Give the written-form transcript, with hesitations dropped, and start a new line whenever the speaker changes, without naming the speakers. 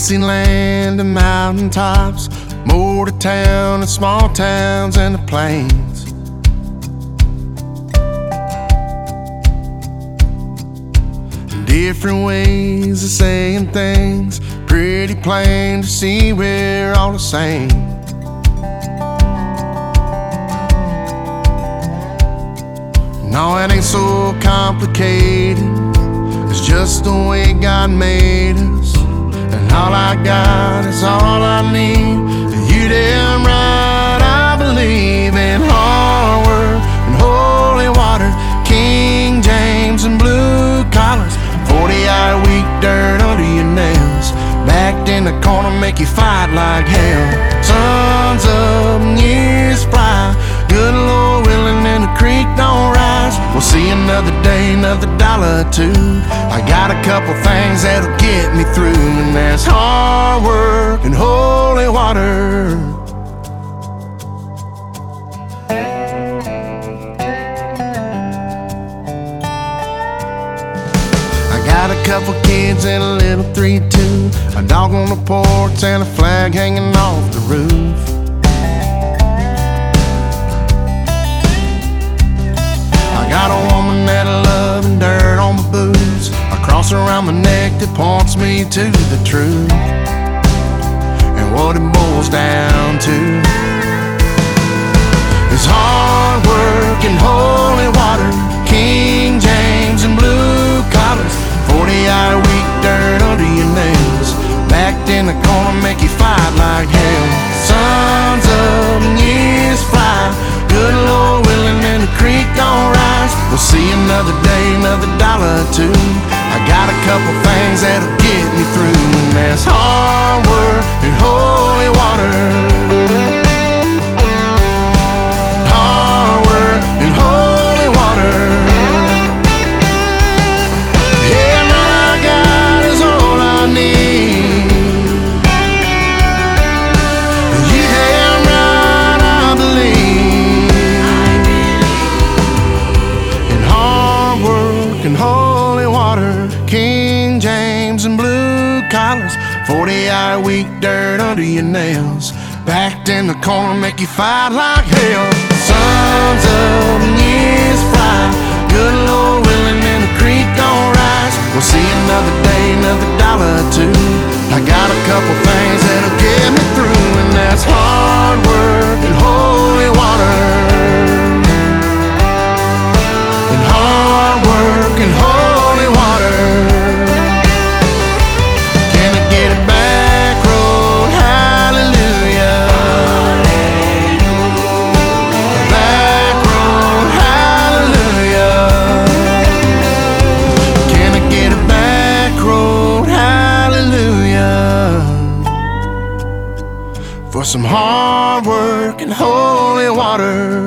Dixieland and mountaintops, Mortartown and small towns and the plains. Different ways of saying things, pretty plain to see we're all the same. No, it ain't so complicated, it's just the way God made us. And all I got is all I need. You damn right, I believe in hard work and holy water, King James and blue collars, 40-hour week, dirt under your nails, backed in the corner, make you fight like hell. Suns up and years fly, good Lord willing and the creek don't rise. We'll see another day, another dollar or two. I got a couple things that'll get me through, and that's hard work and holy water. I got a couple kids and a little 3-2, a dog on the porch and a flag hanging off the roof. I got a woman that I love and dirt on my boots, a cross around my neck that points me to the truth, and what it boils down to is hard work and holy water, King James and blue collars, 40-hour week, dirt under your nails, backed in the corner, make you fight like hell. Suns up and years fly, good Lord willing and the creek don't rise. We'll see another day, another dollar or two. I got a couple things that'll get me through, and that's hard work and holy water. Hard work and holy water. Yeah, my God is all I need. You damn right, I believe in hard work and holy water, King James and blue collars, 40-hour week, dirt under your nails, backed in the corner, make you fight like hell. Suns up and years fly, good Lord willing and the creek don't rise. We'll see another day, another dollar or two. I got a couple things that'll get me through, and that's hard work and holy water. And hard work and holy water. Can I get a back road? Hallelujah. Back road, hallelujah. Can I get a back road? Hallelujah. For some hard work and holy water.